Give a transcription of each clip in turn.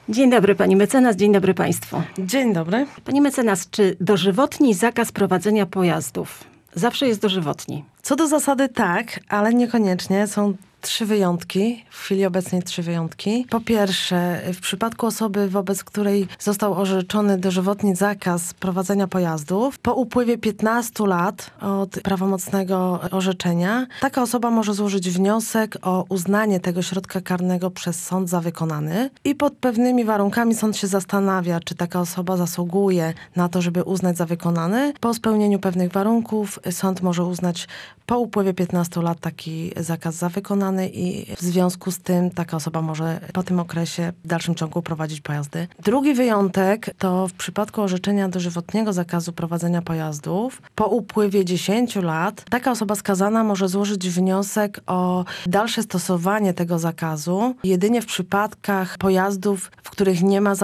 Dzień dobry pani mecenas, dzień dobry państwu. Dzień dobry. Pani mecenas, czy dożywotni zakaz prowadzenia pojazdów zawsze jest dożywotni? Co do zasady tak, ale niekoniecznie. Są 3 wyjątki, w chwili obecnej 3 wyjątki. Po pierwsze, w przypadku osoby, wobec której został orzeczony dożywotni zakaz prowadzenia pojazdów, po upływie 15 lat od prawomocnego orzeczenia, taka osoba może złożyć wniosek o uznanie tego środka karnego przez sąd za wykonany i pod pewnymi warunkami sąd się zastanawia, czy taka osoba zasługuje na to, żeby uznać za wykonany. Po spełnieniu pewnych warunków sąd może uznać po upływie 15 lat taki zakaz za wykonany i w związku z tym taka osoba może po tym okresie w dalszym ciągu prowadzić pojazdy. Drugi wyjątek to w przypadku orzeczenia dożywotniego zakazu prowadzenia pojazdów po upływie 10 lat taka osoba skazana może złożyć wniosek o dalsze stosowanie tego zakazu jedynie w przypadkach pojazdów, w których nie ma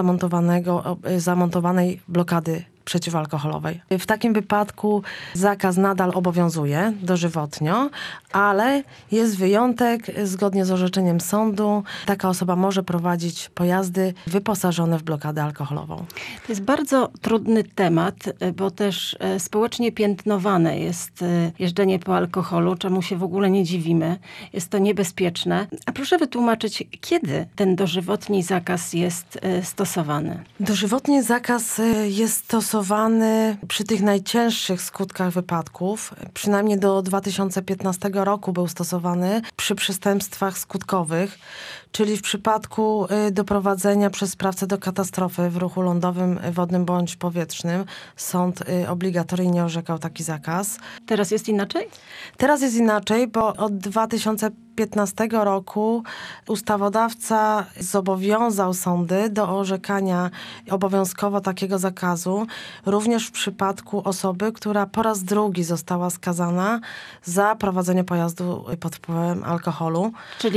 zamontowanej blokady przeciwalkoholowej. W takim wypadku zakaz nadal obowiązuje dożywotnio, ale jest wyjątek. Zgodnie z orzeczeniem sądu taka osoba może prowadzić pojazdy wyposażone w blokadę alkoholową. To jest bardzo trudny temat, bo też społecznie piętnowane jest jeżdżenie po alkoholu, czemu się w ogóle nie dziwimy. Jest to niebezpieczne. A proszę wytłumaczyć, kiedy ten dożywotni zakaz jest stosowany? Dożywotni zakaz jest stosowany przy tych najcięższych skutkach wypadków. Przynajmniej do 2015 roku był stosowany przy przestępstwach skutkowych, czyli w przypadku doprowadzenia przez sprawcę do katastrofy w ruchu lądowym, wodnym bądź powietrznym. Sąd obligatoryjnie orzekał taki zakaz. Teraz jest inaczej? Teraz jest inaczej, bo od 2015 roku ustawodawca zobowiązał sądy do orzekania obowiązkowo takiego zakazu, również w przypadku osoby, która po raz drugi została skazana za prowadzenie pojazdu pod wpływem alkoholu. Czyli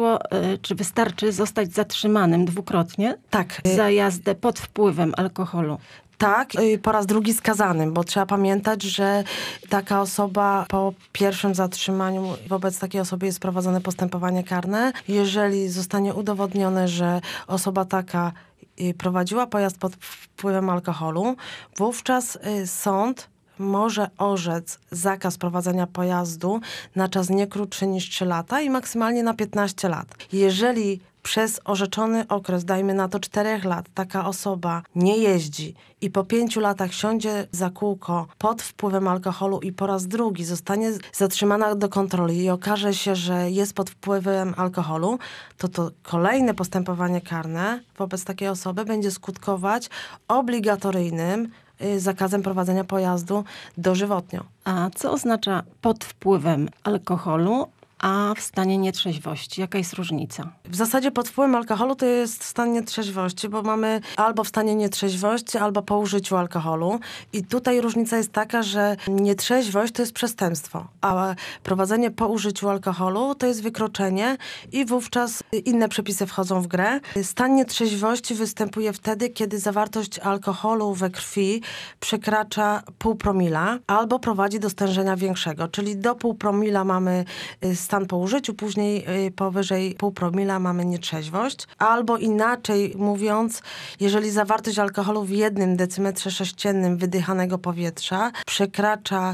wystarczy zostać zatrzymanym dwukrotnie? Tak. Za jazdę pod wpływem alkoholu? Tak, po raz drugi skazanym, bo trzeba pamiętać, że taka osoba po pierwszym zatrzymaniu, wobec takiej osoby jest prowadzone postępowanie karne. Jeżeli zostanie udowodnione, że osoba taka prowadziła pojazd pod wpływem alkoholu, wówczas sąd może orzec zakaz prowadzenia pojazdu na czas nie krótszy niż 3 lata i maksymalnie na 15 lat. Jeżeli przez orzeczony okres, dajmy na to 4 lat, taka osoba nie jeździ i po 5 latach siądzie za kółko pod wpływem alkoholu i po raz drugi zostanie zatrzymana do kontroli i okaże się, że jest pod wpływem alkoholu, to kolejne postępowanie karne wobec takiej osoby będzie skutkować obligatoryjnym zakazem prowadzenia pojazdu dożywotnio. A co oznacza pod wpływem alkoholu, a w stanie nietrzeźwości? Jaka jest różnica? W zasadzie pod wpływem alkoholu to jest stan nietrzeźwości, bo mamy albo w stanie nietrzeźwości, albo po użyciu alkoholu. I tutaj różnica jest taka, że nietrzeźwość to jest przestępstwo, a prowadzenie po użyciu alkoholu to jest wykroczenie i wówczas inne przepisy wchodzą w grę. Stan nietrzeźwości występuje wtedy, kiedy zawartość alkoholu we krwi przekracza 0,5 promila albo prowadzi do stężenia większego, czyli do 0,5 promila mamy stan po użyciu, później powyżej 0,5 promila mamy nietrzeźwość. Albo inaczej mówiąc, jeżeli zawartość alkoholu w 1 decymetrze sześciennym wydychanego powietrza przekracza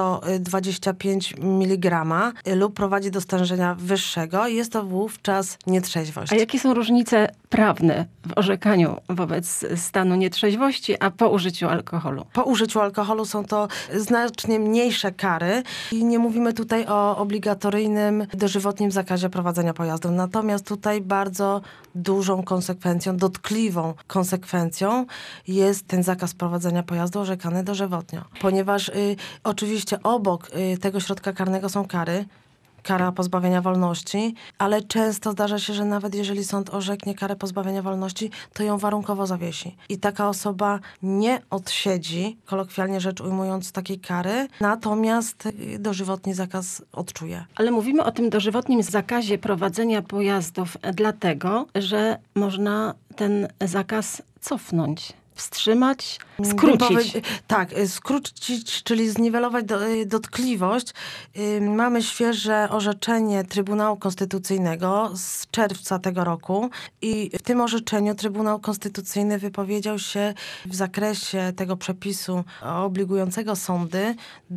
0,25 mg lub prowadzi do stężenia wyższego, jest to wówczas nietrzeźwość. A jakie są różnice prawne w orzekaniu wobec stanu nietrzeźwości, a po użyciu alkoholu? Po użyciu alkoholu są to znacznie mniejsze kary i nie mówimy tutaj o obligatoryjnym dożywotnim zakazie prowadzenia pojazdu. Natomiast tutaj bardzo dużą konsekwencją, dotkliwą konsekwencją jest ten zakaz prowadzenia pojazdu orzekany dożywotnio. Ponieważ oczywiście obok tego środka karnego są kary, kara pozbawienia wolności, ale często zdarza się, że nawet jeżeli sąd orzeknie karę pozbawienia wolności, to ją warunkowo zawiesi. I taka osoba nie odsiedzi, kolokwialnie rzecz ujmując, takiej kary, natomiast dożywotni zakaz odczuje. Ale mówimy o tym dożywotnim zakazie prowadzenia pojazdów dlatego, że można ten zakaz cofnąć. wstrzymać, skrócić. Tak, skrócić, czyli zniwelować dotkliwość. Mamy świeże orzeczenie Trybunału Konstytucyjnego z czerwca tego roku i w tym orzeczeniu Trybunał Konstytucyjny wypowiedział się w zakresie tego przepisu obligującego sądy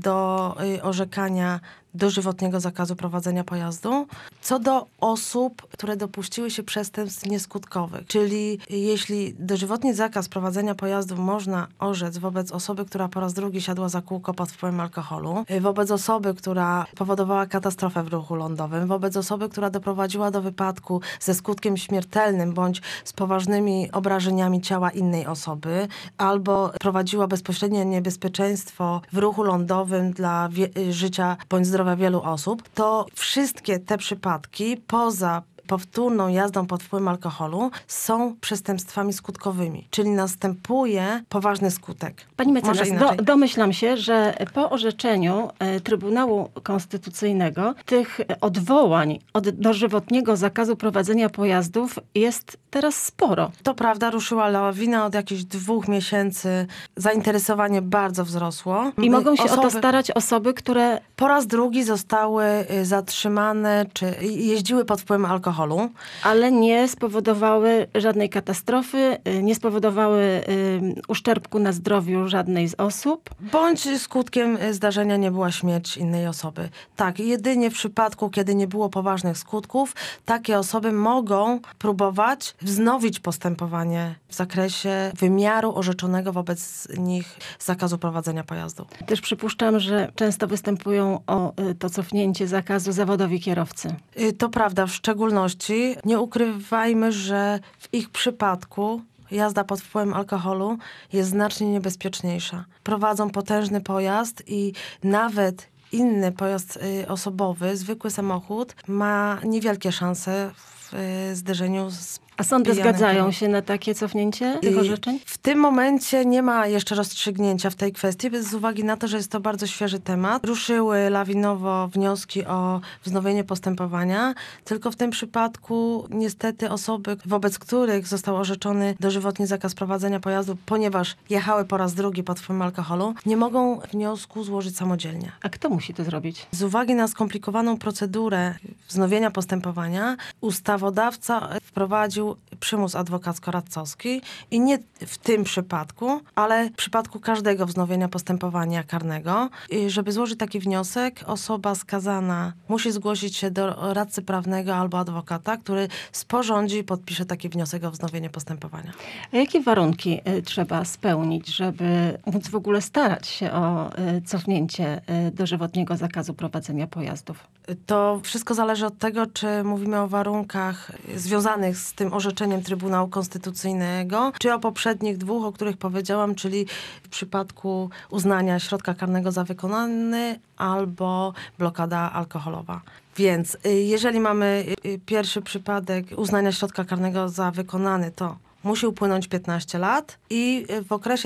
do orzekania dożywotniego zakazu prowadzenia pojazdu, co do osób, które dopuściły się przestępstw nieskutkowych. Czyli jeśli dożywotni zakaz prowadzenia pojazdu można orzec wobec osoby, która po raz drugi siadła za kółko pod wpływem alkoholu, wobec osoby, która powodowała katastrofę w ruchu lądowym, wobec osoby, która doprowadziła do wypadku ze skutkiem śmiertelnym bądź z poważnymi obrażeniami ciała innej osoby, albo prowadziła bezpośrednie niebezpieczeństwo w ruchu lądowym dla życia bądź zdrowia wielu osób, to wszystkie te przypadki poza powtórną jazdą pod wpływem alkoholu są przestępstwami skutkowymi, czyli następuje poważny skutek. Pani mecenas, domyślam się, że po orzeczeniu Trybunału Konstytucyjnego tych odwołań od dożywotniego zakazu prowadzenia pojazdów jest teraz sporo. To prawda, ruszyła lawina od jakichś 2 miesięcy. Zainteresowanie bardzo wzrosło. I mogą się o to starać osoby, które po raz drugi zostały zatrzymane, czy jeździły pod wpływem alkoholu. Ale nie spowodowały żadnej katastrofy, nie spowodowały uszczerbku na zdrowiu żadnej z osób. Bądź skutkiem zdarzenia nie była śmierć innej osoby. Tak, jedynie w przypadku, kiedy nie było poważnych skutków, takie osoby mogą próbować wznowić postępowanie w zakresie wymiaru orzeczonego wobec nich zakazu prowadzenia pojazdu. Też przypuszczam, że często występują o to cofnięcie zakazu zawodowi kierowcy. To prawda, w szczególności nie ukrywajmy, że w ich przypadku jazda pod wpływem alkoholu jest znacznie niebezpieczniejsza. Prowadzą potężny pojazd i nawet inny pojazd osobowy, zwykły samochód, ma niewielkie szanse w zderzeniu z A sądy zgadzają się na takie cofnięcie tych orzeczeń? W tym momencie nie ma jeszcze rozstrzygnięcia w tej kwestii, z uwagi na to, że jest to bardzo świeży temat. Ruszyły lawinowo wnioski o wznowienie postępowania, tylko w tym przypadku niestety osoby, wobec których został orzeczony dożywotni zakaz prowadzenia pojazdu, ponieważ jechały po raz drugi pod wpływem alkoholu, nie mogą wniosku złożyć samodzielnie. A kto musi to zrobić? Z uwagi na skomplikowaną procedurę wznowienia postępowania, ustawodawca wprowadził przymus adwokacko-radcowski i nie w tym przypadku, ale w przypadku każdego wznowienia postępowania karnego. I żeby złożyć taki wniosek, osoba skazana musi zgłosić się do radcy prawnego albo adwokata, który sporządzi i podpisze taki wniosek o wznowienie postępowania. A jakie warunki trzeba spełnić, żeby móc w ogóle starać się o cofnięcie dożywotniego zakazu prowadzenia pojazdów? To wszystko zależy od tego, czy mówimy o warunkach związanych z tym orzeczeniem Trybunału Konstytucyjnego, czy o poprzednich 2, o których powiedziałam, czyli w przypadku uznania środka karnego za wykonany albo blokada alkoholowa. Więc jeżeli mamy pierwszy przypadek uznania środka karnego za wykonany, to musi upłynąć 15 lat i w okresie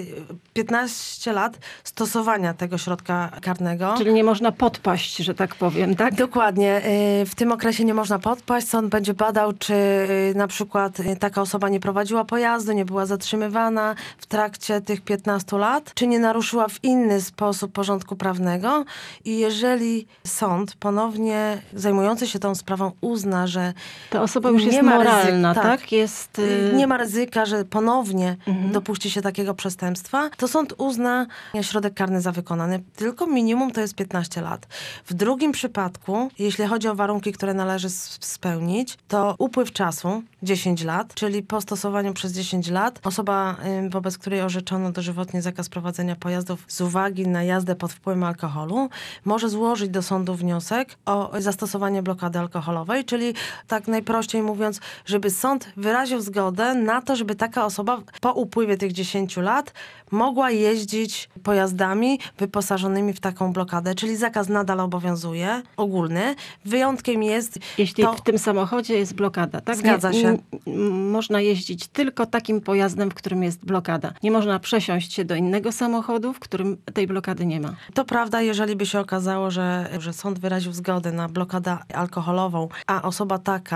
15 lat stosowania tego środka karnego. Czyli nie można podpaść, że tak powiem, tak? Dokładnie. W tym okresie nie można podpaść. Sąd będzie badał, czy na przykład taka osoba nie prowadziła pojazdu, nie była zatrzymywana w trakcie tych 15 lat, czy nie naruszyła w inny sposób porządku prawnego. I jeżeli sąd ponownie zajmujący się tą sprawą uzna, że ta osoba już jest moralna, tak? Jest... Nie ma ryzyka, że ponownie dopuści się takiego przestępstwa, to sąd uzna środek karny za wykonany. Tylko minimum to jest 15 lat. W drugim przypadku, jeśli chodzi o warunki, które należy spełnić, to upływ czasu 10 lat, czyli po stosowaniu przez 10 lat osoba, wobec której orzeczono dożywotnie zakaz prowadzenia pojazdów z uwagi na jazdę pod wpływem alkoholu, może złożyć do sądu wniosek o zastosowanie blokady alkoholowej, czyli tak najprościej mówiąc, żeby sąd wyraził zgodę na to, żeby taka osoba po upływie tych 10 lat mogła jeździć pojazdami wyposażonymi w taką blokadę, czyli zakaz nadal obowiązuje, ogólny. Wyjątkiem jest... Jeśli w tym samochodzie jest blokada, tak? Zgadza się. Można jeździć tylko takim pojazdem, w którym jest blokada. Nie można przesiąść się do innego samochodu, w którym tej blokady nie ma. To prawda, jeżeli by się okazało, że sąd wyraził zgodę na blokadę alkoholową, a osoba taka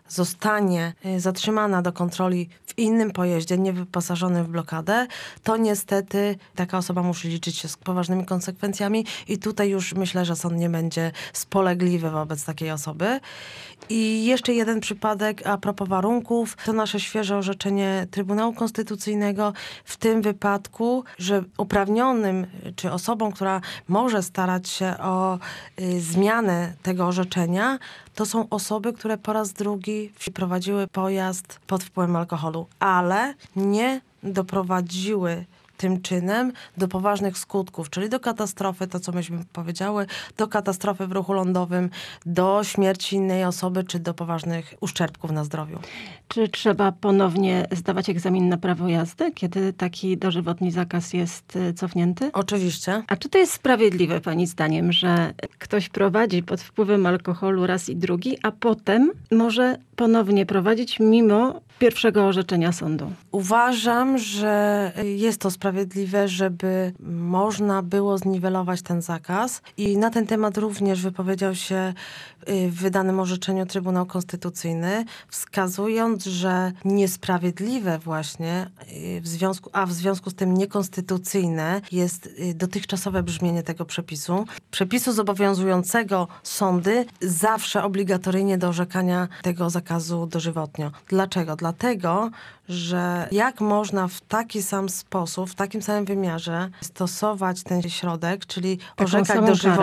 zostanie zatrzymana do kontroli w innym pojeździe, niewyposażonym w blokadę, to niestety taka osoba musi liczyć się z poważnymi konsekwencjami i tutaj już myślę, że sąd nie będzie spolegliwy wobec takiej osoby. I jeszcze jeden przypadek a propos warunków, to nasze świeże orzeczenie Trybunału Konstytucyjnego w tym wypadku, że uprawnionym czy osobą, która może starać się o zmianę tego orzeczenia, to są osoby, które po raz drugi prowadziły pojazd pod wpływem alkoholu, ale nie doprowadziły tym czynem do poważnych skutków, czyli do katastrofy, to co myśmy powiedziały, do katastrofy w ruchu lądowym, do śmierci innej osoby, czy do poważnych uszczerbków na zdrowiu. Czy trzeba ponownie zdawać egzamin na prawo jazdy, kiedy taki dożywotni zakaz jest cofnięty? Oczywiście. A czy to jest sprawiedliwe, pani zdaniem, że ktoś prowadzi pod wpływem alkoholu raz i drugi, a potem może ponownie prowadzić mimo pierwszego orzeczenia sądu? Uważam, że jest to sprawiedliwe, żeby można było zniwelować ten zakaz i na ten temat również wypowiedział się w wydanym orzeczeniu Trybunał Konstytucyjny, wskazując, że niesprawiedliwe właśnie w związku z tym niekonstytucyjne jest dotychczasowe brzmienie tego przepisu zobowiązującego sądy zawsze obligatoryjnie do orzekania tego zakazu dożywotnio. Dlaczego? Dlatego, że jak można w taki sam sposób, w takim samym wymiarze stosować ten środek, czyli orzekać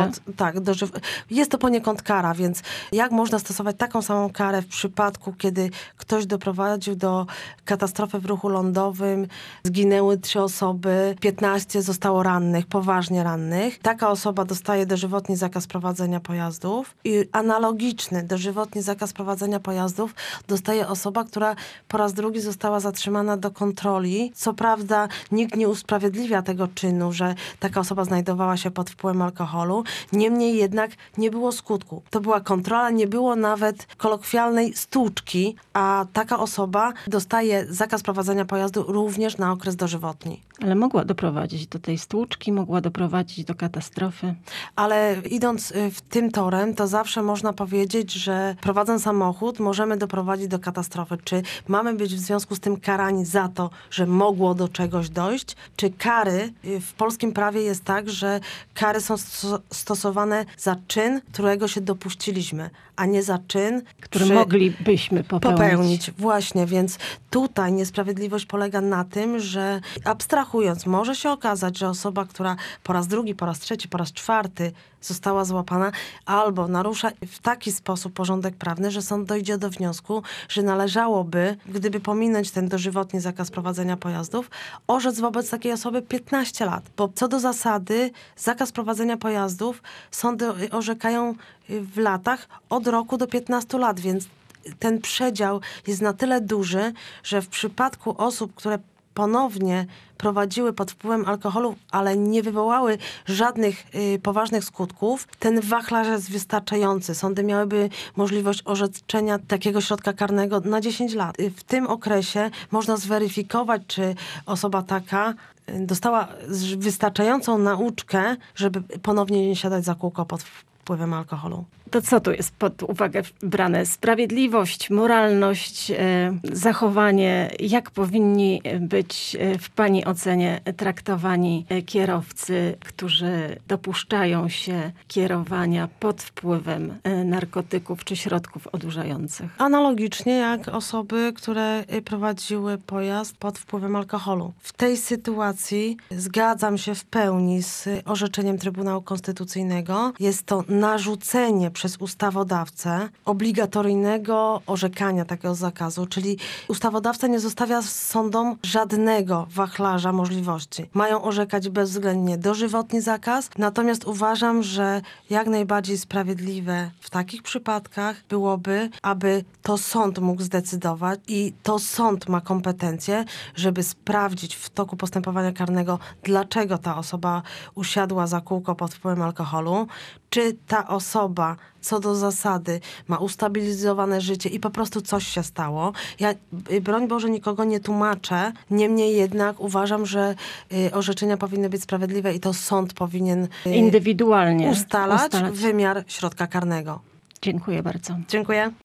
jest to poniekąd kara, więc jak można stosować taką samą karę w przypadku, kiedy ktoś doprowadził do katastrofy w ruchu lądowym, zginęły 3 osoby, 15 zostało rannych, poważnie rannych. Taka osoba dostaje dożywotni zakaz prowadzenia pojazdów i analogiczny dożywotni zakaz prowadzenia pojazdów dostaje osoba, która po raz drugi została zatrzymana do kontroli. Co prawda nikt nie usprawiedliwia tego czynu, że taka osoba znajdowała się pod wpływem alkoholu. Niemniej jednak nie było skutku. To była kontrola, nie było nawet kolokwialnej stłuczki, a taka osoba dostaje zakaz prowadzenia pojazdu również na okres dożywotni. Ale mogła doprowadzić do tej stłuczki, mogła doprowadzić do katastrofy. Ale idąc w tym torem, to zawsze można powiedzieć, że prowadząc samochód możemy doprowadzić do katastrofy. Czy mamy być w związku z tym karani za to, że mogło do czegoś dojść? Czy kary w polskim prawie jest tak, że kary są stosowane za czyn, którego się dopuściliśmy, a nie za czyn, który moglibyśmy popełnić. Właśnie, więc tutaj niesprawiedliwość polega na tym, że abstrahując, może się okazać, że osoba, która po raz drugi, po raz trzeci, po raz czwarty została złapana, albo narusza w taki sposób porządek prawny, że sąd dojdzie do wniosku, że należałoby, gdyby pominąć ten dożywotni zakaz prowadzenia pojazdów, orzec wobec takiej osoby 15 lat. Bo co do zasady, zakaz prowadzenia pojazdów sądy orzekają w latach od roku do 15 lat, więc ten przedział jest na tyle duży, że w przypadku osób, które ponownie prowadziły pod wpływem alkoholu, ale nie wywołały żadnych poważnych skutków, ten wachlarz jest wystarczający. Sądy miałyby możliwość orzeczenia takiego środka karnego na 10 lat. W tym okresie można zweryfikować, czy osoba taka dostała wystarczającą nauczkę, żeby ponownie nie siadać za kółko pod wpływem alkoholu. To co tu jest pod uwagę brane? Sprawiedliwość, moralność, zachowanie. Jak powinni być w pani ocenie traktowani kierowcy, którzy dopuszczają się kierowania pod wpływem narkotyków czy środków odurzających? Analogicznie jak osoby, które prowadziły pojazd pod wpływem alkoholu. W tej sytuacji zgadzam się w pełni z orzeczeniem Trybunału Konstytucyjnego. Jest to narzucenie przez ustawodawcę obligatoryjnego orzekania takiego zakazu, czyli ustawodawca nie zostawia sądom żadnego wachlarza możliwości. Mają orzekać bezwzględnie dożywotni zakaz, natomiast uważam, że jak najbardziej sprawiedliwe w takich przypadkach byłoby, aby to sąd mógł zdecydować i to sąd ma kompetencje, żeby sprawdzić w toku postępowania karnego, dlaczego ta osoba usiadła za kółko pod wpływem alkoholu, czy ta osoba co do zasady ma ustabilizowane życie i po prostu coś się stało. Ja, broń Boże, nikogo nie tłumaczę, niemniej jednak uważam, że orzeczenia powinny być sprawiedliwe i to sąd powinien indywidualnie ustalać wymiar środka karnego. Dziękuję bardzo. Dziękuję.